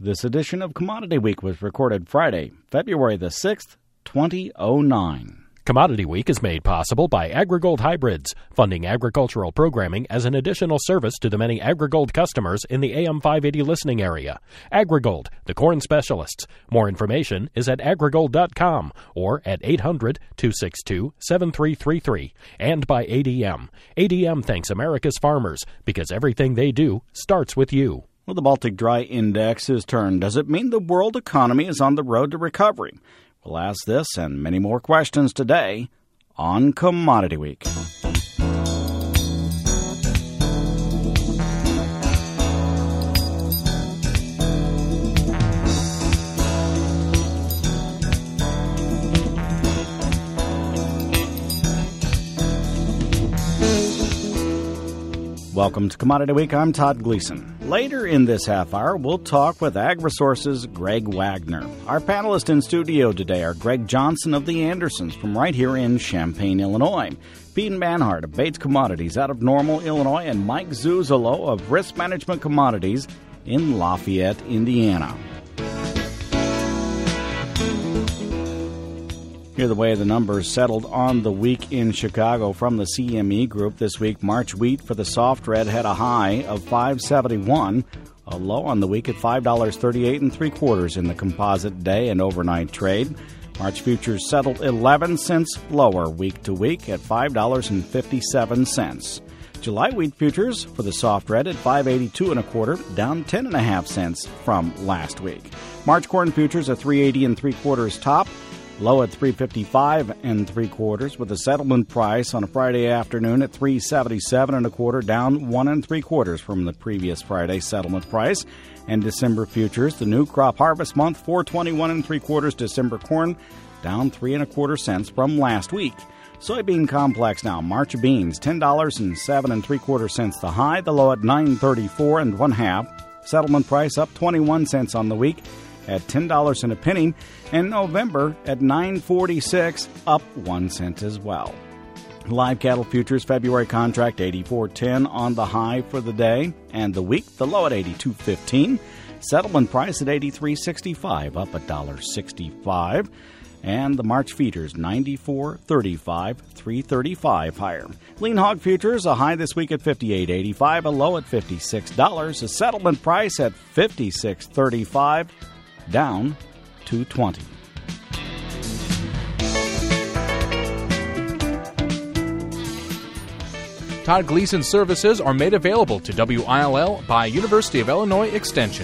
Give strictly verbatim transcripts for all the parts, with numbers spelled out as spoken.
This edition of Commodity Week was recorded Friday, February the sixth, twenty oh nine. Commodity Week is made possible by AgriGold Hybrids, funding agricultural programming as an additional service to the many AgriGold customers in the A M five eighty listening area. AgriGold, the corn specialists. More information is at agrigold dot com or at eight hundred, two six two, seven three three three. And by A D M. A D M thanks America's farmers because everything they do starts with you. Well, the Baltic Dry Index has turned. Does it mean the world economy is on the road to recovery? We'll ask this and many more questions today on Commodity Week. Welcome to Commodity Week. I'm Todd Gleason. Later in this half hour, we'll talk with AgriSource's Greg Wagner. Our panelists in studio today are Greg Johnson of the Andersons from right here in Champaign, Illinois, Pete Manhart of Bates Commodities out of Normal, Illinois, and Mike Zuzolo of Risk Management Commodities in Lafayette, Indiana. Here are the way the numbers settled on the week in Chicago from the C M E Group this week. March wheat for the soft red had a high of five seventy-one, a low on the week at five dollars and thirty-eight and three quarters in the composite day and overnight trade. March futures settled eleven cents lower week to week at five dollars and fifty-seven cents. July wheat futures for the soft red at five eighty-two and a quarter, down ten and a half cents from last week. March corn futures at three eighty and three quarters top, low at three fifty-five and three quarters, with a settlement price on a Friday afternoon at three seventy-seven and a quarter, down one and three quarters from the previous Friday settlement price. And December futures, the new crop harvest month, four twenty-one and three quarters. December corn down three and a quarter cents from last week. Soybean complex now. March beans ten dollars and seven and three quarter cents the high, the low at nine thirty-four and one half. Settlement price up twenty-one cents on the week at ten dollars and a penny, and November at nine forty-six, up one cent as well. Live cattle futures February contract eighty-four ten on the high for the day and the week, the low at eighty-two fifteen. Settlement price at eighty-three sixty-five, up one dollar and sixty-five cents. And the March feeders ninety-four thirty-five, three thirty-five higher. Lean hog futures a high this week at fifty-eight eighty-five, a low at fifty-six dollars. A settlement price at fifty-six thirty-five, down two twenty. Todd Gleason services are made available to W I L L by University of Illinois Extension.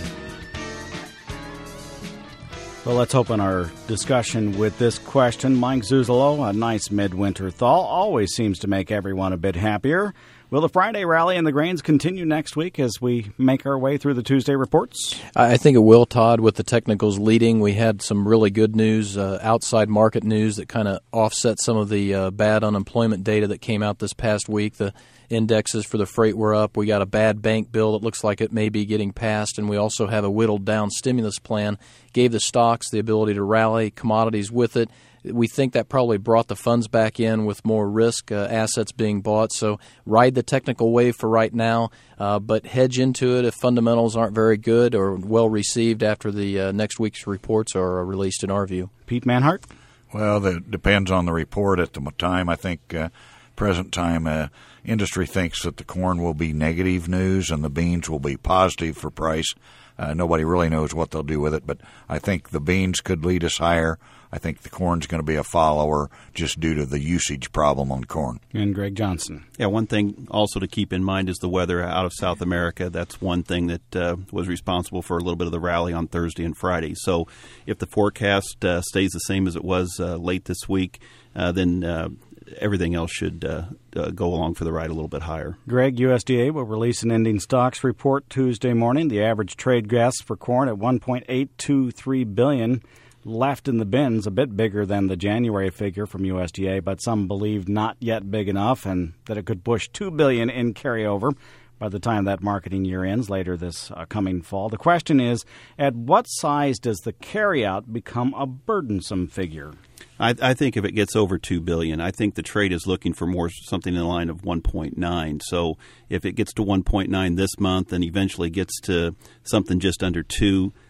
Well, let's open our discussion with this question. Mike Zuzolo, a nice midwinter thaw always seems to make everyone a bit happier. Will the Friday rally in the grains continue next week as we make our way through the Tuesday reports? I think it will, Todd, with the technicals leading. We had some really good news, uh, outside market news that kind of offset some of the uh, bad unemployment data that came out this past week. The indexes for the freight were up. We got a bad bank bill that looks like it may be getting passed, and we also have a whittled down stimulus plan. Gave the stocks the ability to rally, commodities with it. We think that probably brought the funds back in with more risk uh, assets being bought. So ride the technical wave for right now, uh, but hedge into it if fundamentals aren't very good or well received after the uh, next week's reports are released in our view. Pete Manhart? Well, that depends on the report at the time. I think uh, present time uh, industry thinks that the corn will be negative news and the beans will be positive for price. Uh, nobody really knows what they'll do with it, but I think the beans could lead us higher. I think the corn's going to be a follower just due to the usage problem on corn. And Greg Johnson. Yeah, one thing also to keep in mind is the weather out of South America. That's one thing that uh, was responsible for a little bit of the rally on Thursday and Friday. So if the forecast uh, stays the same as it was uh, late this week, uh, then uh, everything else should uh, uh, go along for the ride a little bit higher. Greg, U S D A will release an ending stocks report Tuesday morning. The average trade gas for corn at one point eight two three billion dollars. Left in the bins, a bit bigger than the January figure from U S D A, but some believe not yet big enough and that it could push two billion dollars in carryover by the time that marketing year ends later this uh, coming fall. The question is, at what size does the carryout become a burdensome figure? I, I think if it gets over two billion dollars, I think the trade is looking for more something in the line of one point nine. So if it gets to one point nine this month and eventually gets to something just under two,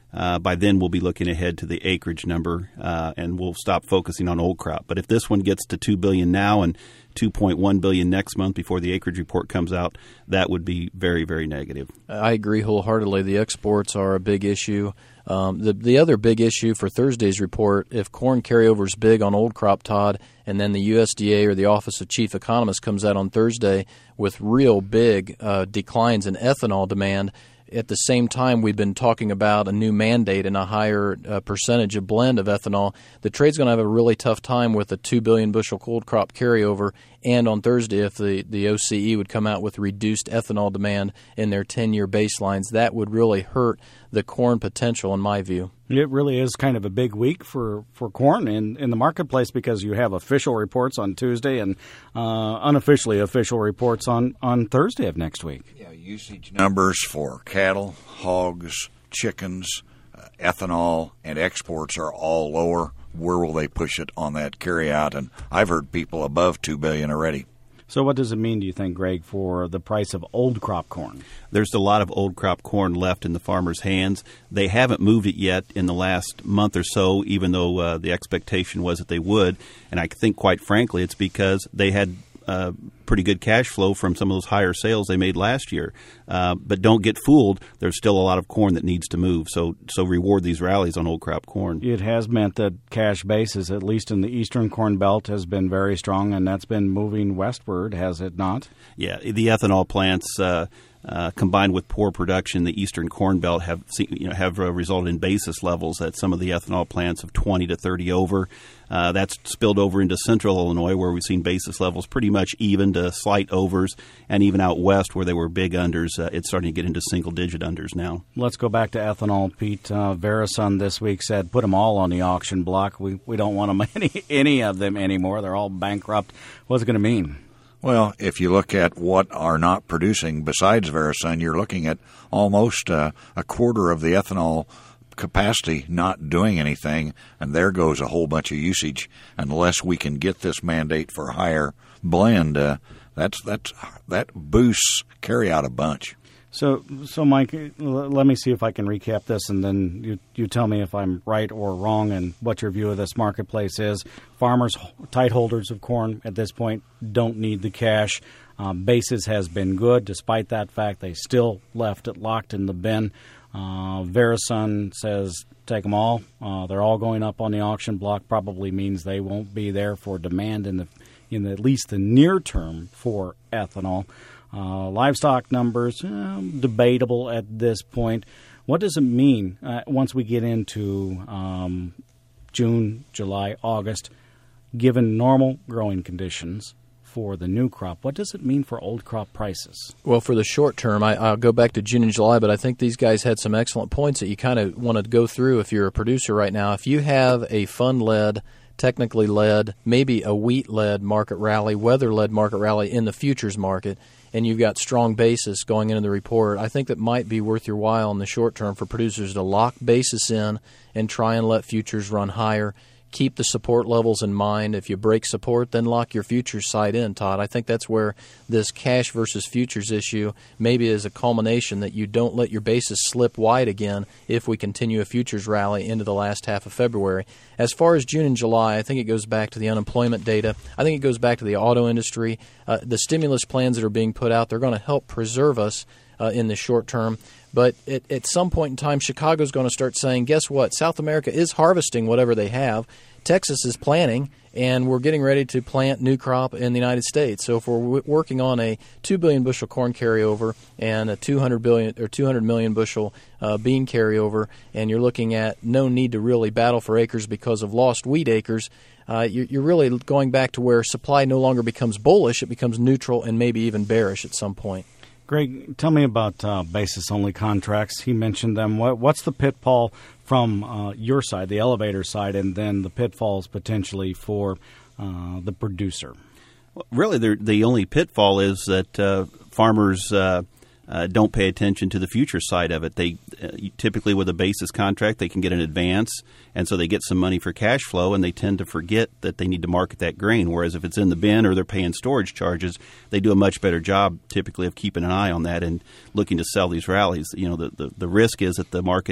uh, by then we'll be looking ahead to the acreage number, uh, and we'll stop focusing on old crop. But if this one gets to two billion dollars now and two point one billion dollars next month before the acreage report comes out, that would be very, very negative. I agree wholeheartedly. The exports are a big issue. Um, the the other big issue for Thursday's report, if corn carryover is big on old crop, Todd, and then the U S D A or the Office of Chief Economist comes out on Thursday with real big uh, declines in ethanol demand, at the same time we've been talking about a new mandate and a higher uh, percentage of blend of ethanol, the trade's going to have a really tough time with a two billion bushel old crop carryover. And on Thursday, if the, the O C E would come out with reduced ethanol demand in their ten-year baselines, that would really hurt the corn potential, in my view. It really is kind of a big week for, for corn in, in the marketplace because you have official reports on Tuesday and uh, unofficially official reports on, on Thursday of next week. Yeah, usage numbers for cattle, hogs, chickens, uh, ethanol, and exports are all lower. Where will they push it on that carryout? And I've heard people above two billion dollars already. So what does it mean, do you think, Greg, for the price of old crop corn? There's a lot of old crop corn left in the farmers' hands. They haven't moved it yet in the last month or so, even though uh, the expectation was that they would. And I think, quite frankly, it's because they had uh, pretty good cash flow from some of those higher sales they made last year. Uh, but don't get fooled. There's still a lot of corn that needs to move. So so reward these rallies on old crop corn. It has meant that cash basis, at least in the eastern corn belt, has been very strong, and that's been moving westward, has it not? Yeah, the ethanol plants uh, uh, combined with poor production, the eastern corn belt have you know, have uh, resulted in basis levels at some of the ethanol plants of twenty to thirty over. Uh, that's spilled over into central Illinois, where we've seen basis levels pretty much even to slight overs, and even out west where they were big unders, uh, it's starting to get into single-digit unders now. Let's go back to ethanol, Pete. Uh, Verison this week said, put them all on the auction block. We we don't want them any, any of them anymore. They're all bankrupt. What's it going to mean? Well, if you look at what are not producing besides Verison, you're looking at almost uh, a quarter of the ethanol capacity not doing anything, and there goes a whole bunch of usage. Unless we can get this mandate for higher blend, uh, that's that's that boosts carry out a bunch. So, so Mike, let me see if I can recap this, and then you you tell me if I'm right or wrong and what your view of this marketplace is. Farmers, tight holders of corn at this point, don't need the cash. Um, basis has been good. Despite that fact, they still left it locked in the bin. Uh, Verison says take them all. Uh, they're all going up on the auction block. Probably means they won't be there for demand in the in the, at least the near term for ethanol. Uh, livestock numbers, uh, debatable at this point. What does it mean uh, once we get into um, June, July, August, given normal growing conditions for the new crop? What does it mean for old crop prices? Well, for the short term, I, I'll go back to June and July, but I think these guys had some excellent points that you kind of want to go through if you're a producer right now. If you have a fund-led, technically led, maybe a wheat-led market rally, weather-led market rally in the futures market, and you've got strong basis going into the report, I think that might be worth your while in the short term for producers to lock basis in and try and let futures run higher. Keep the support levels in mind. If you break support, then lock your futures side in, Todd. I think that's where this cash versus futures issue maybe is a culmination, that you don't let your basis slip wide again if we continue a futures rally into the last half of February. As far as June and July, I think it goes back to the unemployment data. I think it goes back to the auto industry. Uh, the stimulus plans that are being put out, they're going to help preserve us uh, in the short term. But at, at some point in time, Chicago's going to start saying, guess what? South America is harvesting whatever they have. Texas is planting, and we're getting ready to plant new crop in the United States. So if we're w- working on a two billion bushel corn carryover and a two hundred billion or two hundred million bushel uh, bean carryover, and you're looking at no need to really battle for acres because of lost wheat acres, uh, you're, you're really going back to where supply no longer becomes bullish, it becomes neutral and maybe even bearish at some point. Greg, tell me about uh, basis-only contracts. He mentioned them. What, what's the pitfall from uh, your side, the elevator side, and then the pitfalls potentially for uh, the producer? Well, really, the only pitfall is that uh, farmers uh, uh, don't pay attention to the future side of it. They uh, typically, with a basis contract, they can get an advance, and so they get some money for cash flow, and they tend to forget that they need to market that grain. Whereas if it's in the bin or they're paying storage charges, they do a much better job typically of keeping an eye on that and looking to sell these rallies. You know, the, the, the risk is that the market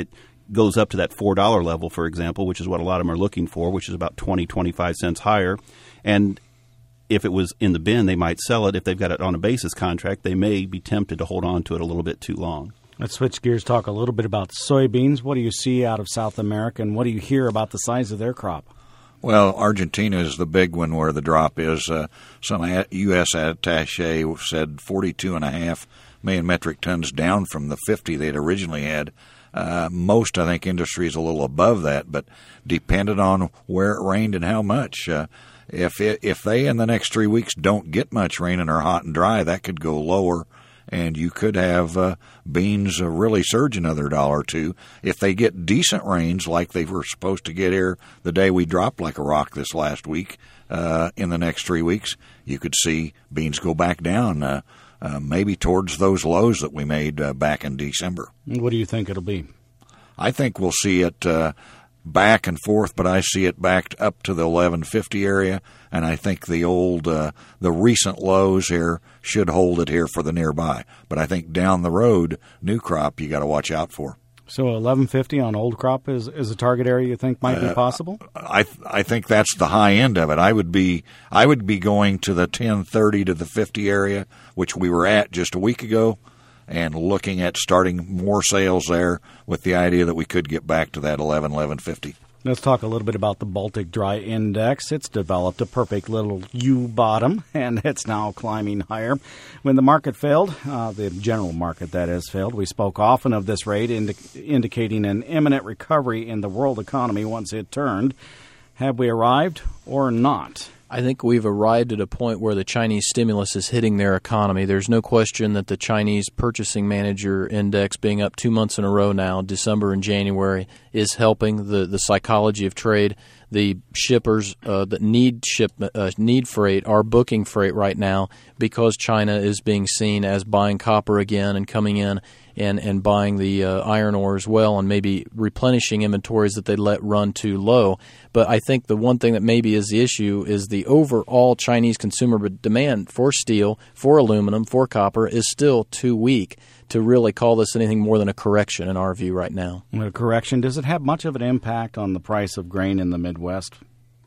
goes up to that four dollar level, for example, which is what a lot of them are looking for, which is about twenty, twenty-five cents higher. And if it was in the bin, they might sell it. If they've got it on a basis contract, they may be tempted to hold on to it a little bit too long. Let's switch gears, talk a little bit about soybeans. What do you see out of South America, and what do you hear about the size of their crop? Well, Argentina is the big one where the drop is. Uh, some U S attaché said forty-two and a half million metric tons, down from the fifty they'd originally had. Uh, most, I think, industry is a little above that, but depended on where it rained and how much. Uh, if it, if they in the next three weeks don't get much rain and are hot and dry, that could go lower, and you could have uh, beans uh, really surge another dollar or two. If they get decent rains like they were supposed to get here the day we dropped like a rock this last week, uh, in the next three weeks, you could see beans go back down, uh, uh, maybe towards those lows that we made uh, back in December. What do you think it'll be? I think we'll see it uh, back and forth, but I see it backed up to the eleven fifty area, and I think the old, uh, the recent lows here should hold it here for the nearby. But I think down the road, new crop, you got to watch out for. So eleven fifty on old crop is, is a target area you think might be possible? Uh, I I think that's the high end of it. I would be I would be going to the ten thirty to the fifty area, which we were at just a week ago, and looking at starting more sales there with the idea that we could get back to that eleven, eleven fifty. Let's talk a little bit about the Baltic Dry Index. It's developed a perfect little U-bottom, and it's now climbing higher. When the market failed, uh, the general market, that is, failed, we spoke often of this rate, indi- indicating an imminent recovery in the world economy once it turned. Have we arrived or not? I think we've arrived at a point where the Chinese stimulus is hitting their economy. There's no question that the Chinese Purchasing Manager Index, being up two months in a row now, December and January, is helping the, the psychology of trade. The shippers uh, that need ship uh, need freight are booking freight right now because China is being seen as buying copper again and coming in and, and buying the uh, iron ore as well, and maybe replenishing inventories that they let run too low. But I think the one thing that maybe is the issue is the overall Chinese consumer demand for steel, for aluminum, for copper is still too weak to really call this anything more than a correction in our view right now. A correction, does it have much of an impact on the price of grain in the Midwest?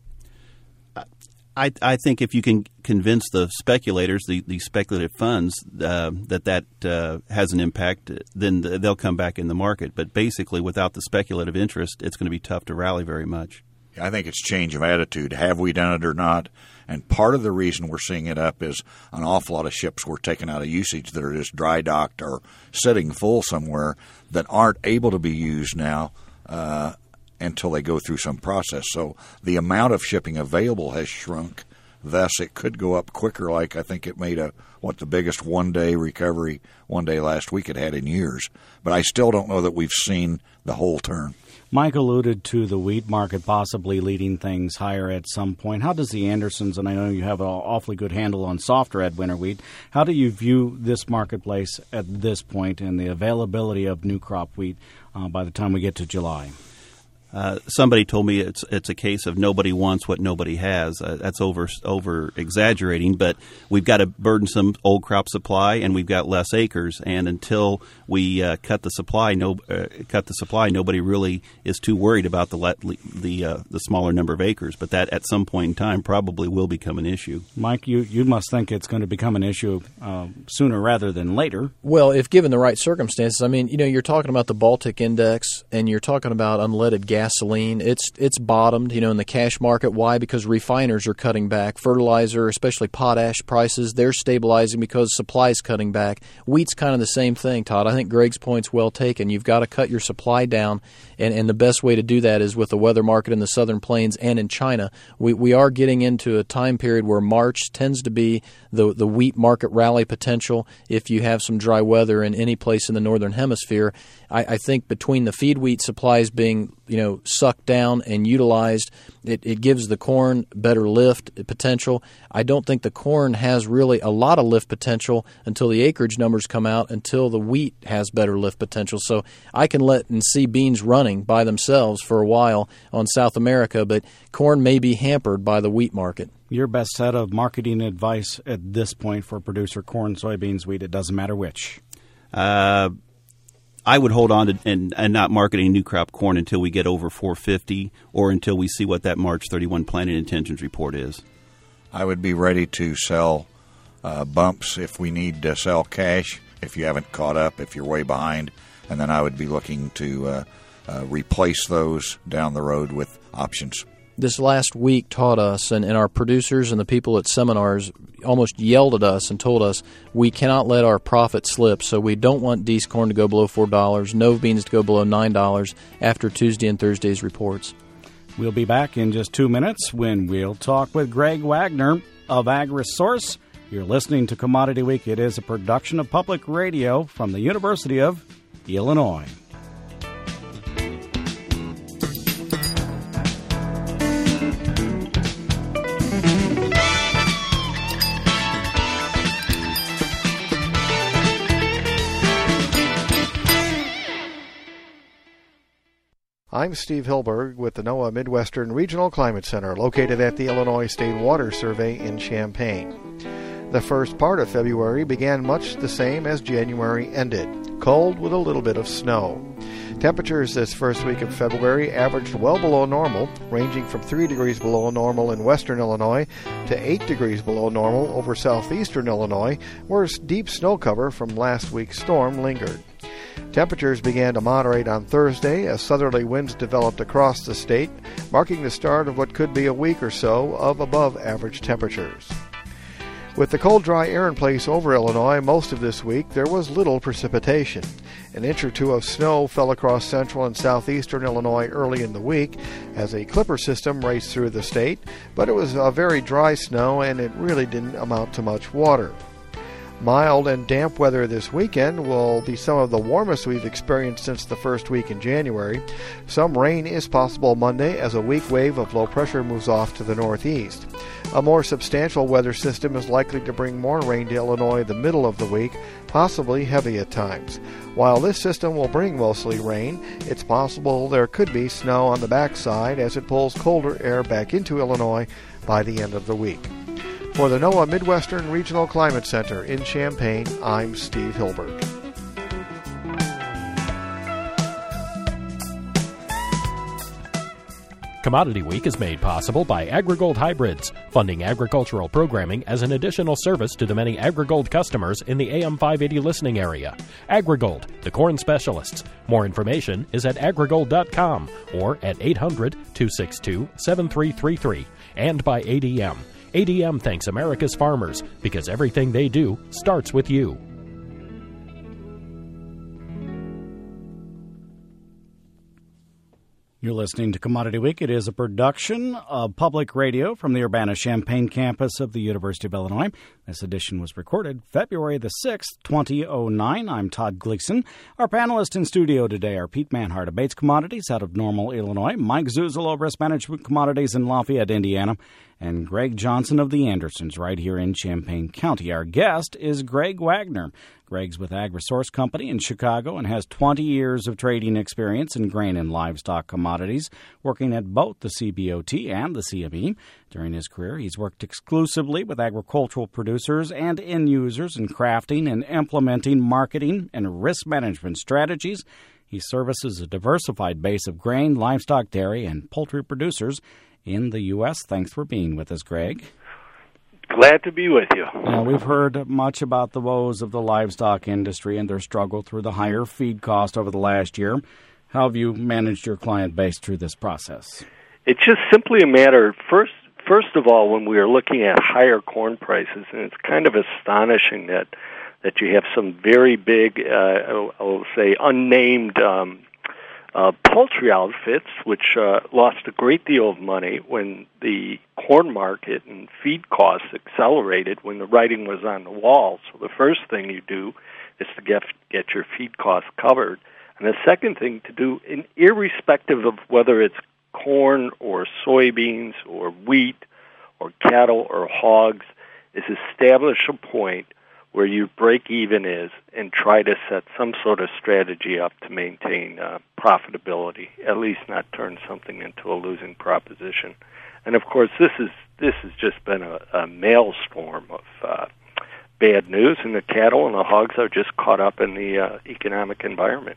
I, I think if you can convince the speculators, the, the speculative funds, uh, that that uh, has an impact, then they'll come back in the market. But basically, without the speculative interest, it's going to be tough to rally very much. I think it's change of attitude. Have we done it or not? And part of the reason we're seeing it up is an awful lot of ships were taken out of usage that are just dry docked or sitting full somewhere that aren't able to be used now uh, until they go through some process. So the amount of shipping available has shrunk. Thus, it could go up quicker, like I think it made a what the biggest one-day recovery one day last week it had in years. But I still don't know that we've seen the whole turn. Mike alluded to the wheat market possibly leading things higher at some point. How does the Andersons, and I know you have an awfully good handle on soft red winter wheat, how do you view this marketplace at this point and the availability of new crop wheat uh, by the time we get to July? Uh, somebody told me it's it's a case of nobody wants what nobody has. Uh, that's over over exaggerating, but we've got a burdensome old crop supply and we've got less acres. And until we uh, cut the supply, no uh, cut the supply, nobody really is too worried about the let, the uh, the smaller number of acres. But that at some point in time probably will become an issue. Mike, you you must think it's going to become an issue uh, sooner rather than later. Well, if given the right circumstances, I mean, you know, you're talking about the Baltic Index and you're talking about unleaded gas. Gasoline, it's it's bottomed, you know, in the cash market. Why? Because refiners are cutting back. Fertilizer, especially potash prices, they're stabilizing because supply's cutting back. Wheat's kind of the same thing, Todd. I think Greg's point's well taken. You've got to cut your supply down, and, and the best way to do that is with the weather market in the Southern Plains and in China. We we are getting into a time period where March tends to be the the wheat market rally potential if you have some dry weather in any place in the Northern Hemisphere. I, I think between the feed wheat supplies being, you know, sucked down and utilized, it, it gives the corn better lift potential. I don't think the corn has really a lot of lift potential until the acreage numbers come out, until the wheat has better lift potential. So I can let and see beans running by themselves for a while on South America, but corn may be hampered by the wheat market. Your best set of marketing advice at this point for producer corn, soybeans, wheat, it doesn't matter which? Uh I would hold on to and, and not market any new crop corn until we get over four fifty or until we see what that March thirty-first planting intentions report is. I would be ready to sell uh, bumps if we need to sell cash, if you haven't caught up, if you're way behind, and then I would be looking to uh, uh, replace those down the road with options. This last week taught us, and, and our producers and the people at seminars almost yelled at us and told us we cannot let our profit slip, so we don't want Dees corn to go below four dollars, Nova beans to go below nine dollars after Tuesday and Thursday's reports. We'll be back in just two minutes when we'll talk with Greg Wagner of AgriSource. You're listening to Commodity Week. It is a production of Public Radio from the University of Illinois. I'm Steve Hilberg with the NOAA Midwestern Regional Climate Center, located at the Illinois State Water Survey in Champaign. The first part of February began much the same as January ended, cold with a little bit of snow. Temperatures this first week of February averaged well below normal, ranging from three degrees below normal in western Illinois to eight degrees below normal over southeastern Illinois, where deep snow cover from last week's storm lingered. Temperatures began to moderate on Thursday as southerly winds developed across the state, marking the start of what could be a week or so of above-average temperatures. With the cold, dry air in place over Illinois most of this week, there was little precipitation. An inch or two of snow fell across central and southeastern Illinois early in the week as a clipper system raced through the state, but it was a very dry snow and it really didn't amount to much water. Mild and damp weather this weekend will be some of the warmest we've experienced since the first week in January. Some rain is possible Monday as a weak wave of low pressure moves off to the northeast. A more substantial weather system is likely to bring more rain to Illinois the middle of the week, possibly heavy at times. While this system will bring mostly rain, it's possible there could be snow on the backside as it pulls colder air back into Illinois by the end of the week. For the NOAA Midwestern Regional Climate Center in Champaign, I'm Steve Hilberg. Commodity Week is made possible by AgriGold Hybrids, funding agricultural programming as an additional service to the many AgriGold customers in the A M five eighty listening area. AgriGold, the corn specialists. More information is at agrigold dot com or at eight hundred, two six two, seven three three three, and by A D M. A D M thanks America's farmers because everything they do starts with you. You're listening to Commodity Week. It is a production of Public Radio from the Urbana-Champaign campus of the University of Illinois. This edition was recorded February the sixth, twenty oh nine. I'm Todd Gleason. Our panelists in studio today are Pete Manhart of Bates Commodities out of Normal, Illinois, Mike Zuzolo of Risk Management Commodities in Lafayette, Indiana, and Greg Johnson of the Andersons right here in Champaign County. Our guest is Greg Wagner. Greg's with AgriSource Company in Chicago and has twenty years of trading experience in grain and livestock commodities, working at both the C B O T and the C M E. During his career, he's worked exclusively with agricultural producers and end users in crafting and implementing marketing and risk management strategies. He services a diversified base of grain, livestock, dairy, and poultry producers in the U S. Thanks for being with us, Greg. Glad to be with you. Now, we've heard much about the woes of the livestock industry and their struggle through the higher feed cost over the last year. How have you managed your client base through this process? It's just simply a matter, first first of all, when we are looking at higher corn prices, and it's kind of astonishing that, that you have some very big, uh, I'll say, unnamed um Uh, poultry outfits, which uh, lost a great deal of money when the corn market and feed costs accelerated when the writing was on the wall. So the first thing you do is to get get your feed costs covered. And the second thing to do, in, irrespective of whether it's corn or soybeans or wheat or cattle or hogs, is establish a point where your break-even is and try to set some sort of strategy up to maintain uh, profitability, at least not turn something into a losing proposition. And, of course, this is this has just been a, a maelstrom of uh, bad news, and the cattle and the hogs are just caught up in the uh, economic environment.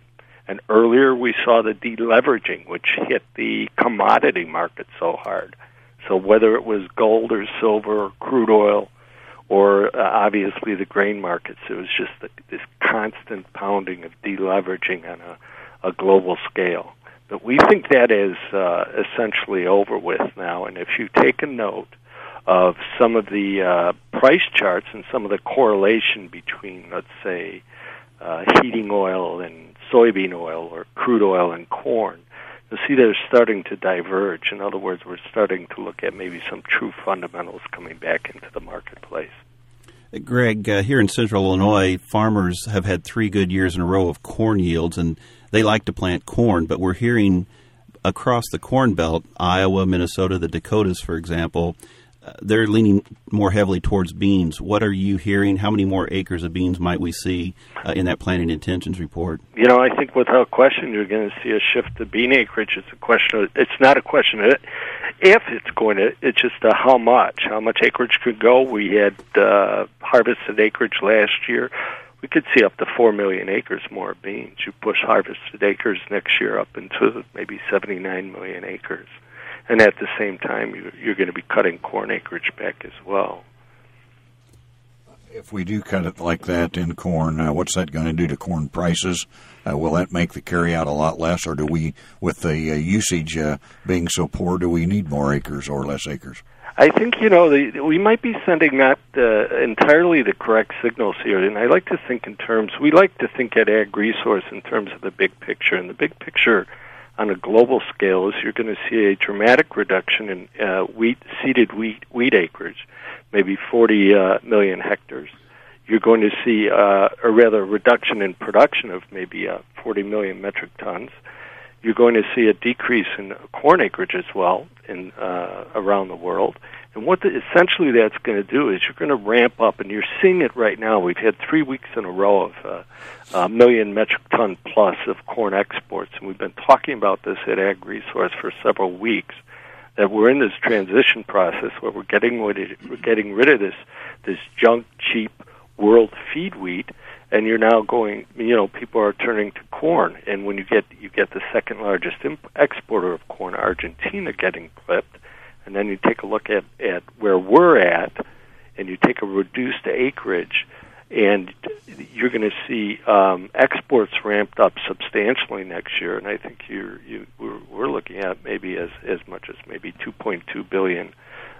And earlier we saw the deleveraging, which hit the commodity market so hard. So whether it was gold or silver or crude oil or uh, obviously the grain markets, it was just the, this constant pounding of deleveraging on a, a global scale. But we think that is uh, essentially over with now. And if you take a note of some of the uh, price charts and some of the correlation between, let's say, uh, heating oil and soybean oil or crude oil and corn, you'll see they're starting to diverge. In other words, we're starting to look at maybe some true fundamentals coming back into the marketplace. Greg, uh, here in Central Illinois, farmers have had three good years in a row of corn yields, and they like to plant corn, but we're hearing across the Corn Belt, Iowa, Minnesota, the Dakotas, for example, uh, they're leaning more heavily towards beans. What are you hearing? How many more acres of beans might we see uh, in that planting intentions report? You know, I think without question you're going to see a shift to bean acreage. It's a question of, it's not a question of if it's going to, it's just a how much. How much acreage could go. We had uh, harvested acreage last year. We could see up to four million acres more of beans. You push harvested acres next year up into maybe seventy-nine million acres. And at the same time, you're going to be cutting corn acreage back as well. If we do cut it like that in corn, uh, what's that going to do to corn prices? Uh, will that make the carryout a lot less, or do we, with the uh, usage uh, being so poor, do we need more acres or less acres? I think, you know, the, we might be sending not uh, entirely the correct signals here, and I like to think in terms, we like to think at Ag Resource in terms of the big picture, and the big picture on a global scale is you're going to see a dramatic reduction in uh, wheat, seeded wheat, wheat acreage, maybe forty uh, million hectares. You're going to see, uh, or rather, a reduction in production of maybe uh, forty million metric tons. You're going to see a decrease in corn acreage as well in uh, around the world. And what the, essentially that's going to do is you're going to ramp up, and you're seeing it right now. We've had three weeks in a row of uh, a million metric ton plus of corn exports, and we've been talking about this at Ag Resource for several weeks, that we're in this transition process where we're getting rid of, we're getting rid of this this junk, cheap world feed wheat, and you're now going, you know, people are turning to corn, and when you get you get the second largest imp- exporter of corn, Argentina, getting clipped, and then you take a look at, at where we're at, and you take a reduced acreage, and you're going to see um, exports ramped up substantially next year, and I think you're, you we're, we're looking at maybe as, as much as maybe two point two billion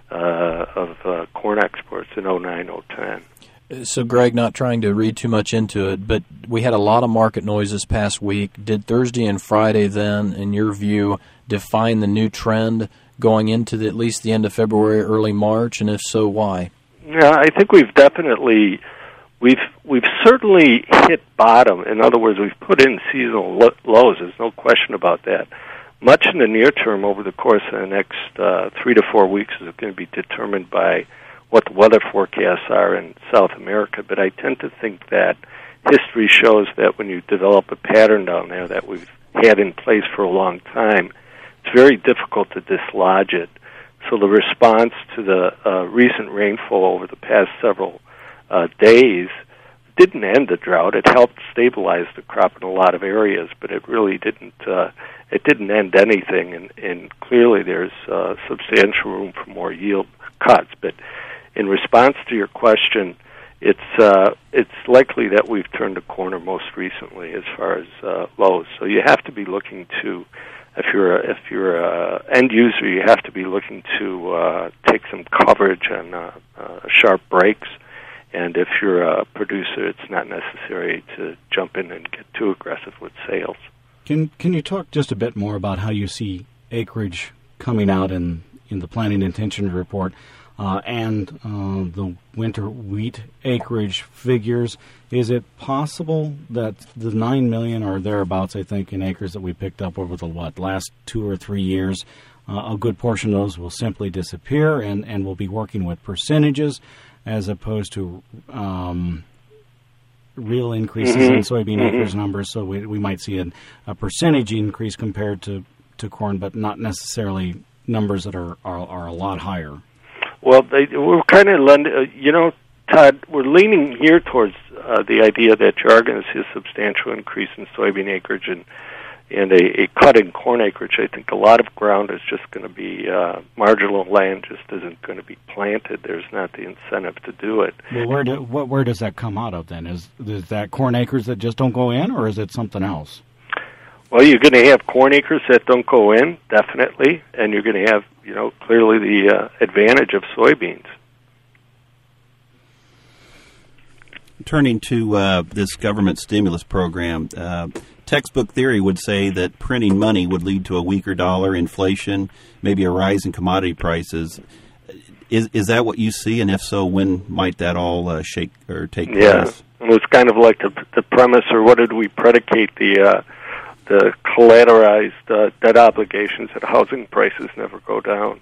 uh, of uh, corn exports in oh nine oh ten. So, Greg, not trying to read too much into it, but we had a lot of market noise this past week. Did Thursday and Friday then, in your view, define the new trend going into the, at least the end of February, early March, and if so, why? Yeah, I think we've definitely, we've we've certainly hit bottom. In other words, we've put in seasonal lo- lows. There's no question about that. Much in the near term, over the course of the next uh, three to four weeks, is going to be determined by what the weather forecasts are in South America, but I tend to think that history shows that when you develop a pattern down there that we've had in place for a long time, it's very difficult to dislodge it. So the response to the uh, recent rainfall over the past several uh, days didn't end the drought. It helped stabilize the crop in a lot of areas, but it really didn't. Uh, it didn't end anything, and, and clearly there's uh, substantial room for more yield cuts. But in response to your question, it's uh, it's likely that we've turned a corner most recently as far as uh, lows. So you have to be looking to, if you're a, if you're a end user, you have to be looking to uh, take some coverage on uh, uh, sharp breaks. And if you're a producer, it's not necessary to jump in and get too aggressive with sales. Can Can you talk just a bit more about how you see acreage coming out in, in the planting intention report? Uh, and uh, the winter wheat acreage figures, is it possible that the nine million or thereabouts, I think, in acres that we picked up over the, what, last two or three years, uh, a good portion of those will simply disappear and, and we'll be working with percentages as opposed to um, real increases mm-hmm. in soybean mm-hmm. acres numbers, so we, we might see an, a percentage increase compared to, to corn, but not necessarily numbers that are, are, are a lot higher? Well, they, we're kind of, lend, uh, you know, Todd, we're leaning here towards uh, uh, the idea that you are going to see a substantial increase in soybean acreage and and a, a cut in corn acreage, I think a lot of ground is just going to be uh, marginal land just isn't going to be planted. There's not the incentive to do it. Well, where do, what, where does that come out of then? Is, is that corn acres that just don't go in, or is it something else? Well, you're going to have corn acres that don't go in, definitely, and you're going to have, you know, clearly the uh, advantage of soybeans. Turning to uh, this government stimulus program, uh, textbook theory would say that printing money would lead to a weaker dollar, inflation, maybe a rise in commodity prices. Is is that what you see? And if so, when might that all uh, shake or take yeah. place? Yeah, it was kind of like the, the premise, or what did we predicate the uh, the collateralized uh, debt obligations that housing prices never go down.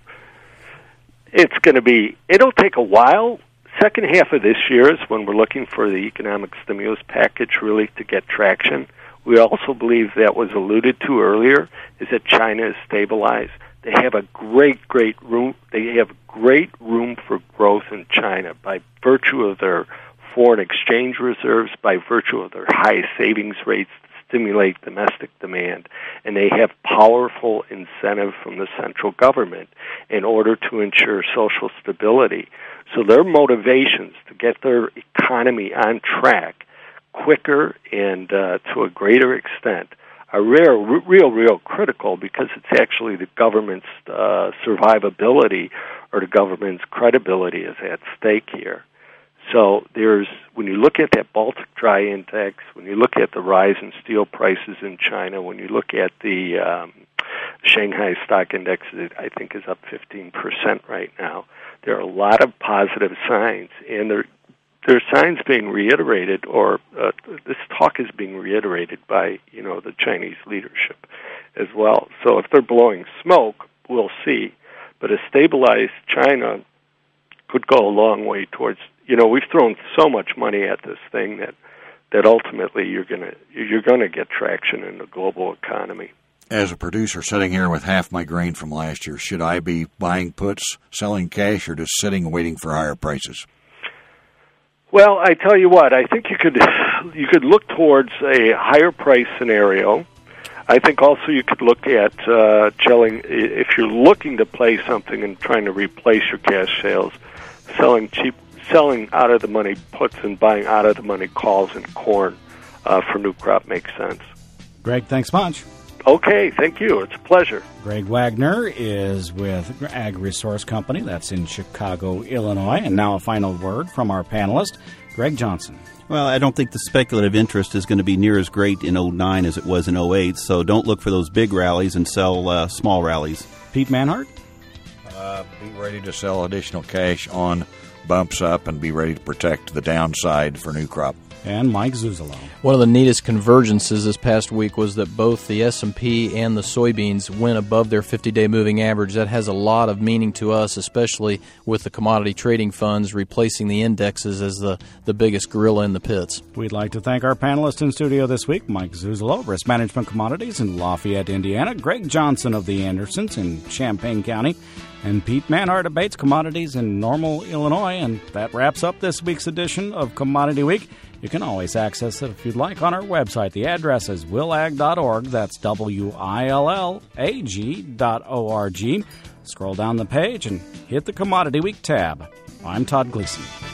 It's going to be. It'll take a while. Second half of this year is when we're looking for the economic stimulus package really to get traction. We also believe that was alluded to earlier, is that China is stabilized. They have a great, great room. They have great room for growth in China by virtue of their foreign exchange reserves, by virtue of their high savings rates to stimulate domestic demand, and they have powerful incentive from the central government in order to ensure social stability. So their motivations to get their economy on track quicker and uh, to a greater extent are real, real, real critical, because it's actually the government's uh, survivability or the government's credibility is at stake here. So there's, when you look at that Baltic Dry Index, when you look at the rise in steel prices in China, when you look at the um, Shanghai Stock Index, it, I think is up fifteen percent right now. There are a lot of positive signs, and there, there are signs being reiterated, or uh, this talk is being reiterated by, you know, the Chinese leadership as well. So if they're blowing smoke, we'll see. But a stabilized China could go a long way towards, you know, we've thrown so much money at this thing that, that ultimately you're gonna you're gonna get traction in the global economy. As a producer sitting here with half my grain from last year, should I be buying puts, selling cash, or just sitting and waiting for higher prices? Well, I tell you what, I think you could you could look towards a higher price scenario. I think also you could look at uh, selling, if you're looking to play something and trying to replace your cash sales, selling cheap, selling out of the money puts and buying out of the money calls and corn uh, for new crop makes sense. Greg, thanks much. Okay, thank you. It's a pleasure. Greg Wagner is with Ag Resource Company. That's in Chicago, Illinois. And now a final word from our panelist, Greg Johnson. Well, I don't think the speculative interest is going to be near as great in oh nine as it was in oh eight, so don't look for those big rallies and sell uh, small rallies. Pete Manhart? Uh, be ready to sell additional cash on bumps up and be ready to protect the downside for new crop. And Mike Zuzolo. One of the neatest convergences this past week was that both the S and P and the soybeans went above their fifty-day moving average. That has a lot of meaning to us, especially with the commodity trading funds replacing the indexes as the, the biggest gorilla in the pits. We'd like to thank our panelists in studio this week, Mike Zuzolo, Risk Management Commodities in Lafayette, Indiana, Greg Johnson of the Andersons in Champaign County, and Pete Manhart of Bates Commodities in Normal, Illinois. And that wraps up this week's edition of Commodity Week. You can always access it if you'd like on our website. The address is will ag dot org. That's W I L L A G dot O R G. Scroll down the page and hit the Commodity Week tab. I'm Todd Gleason.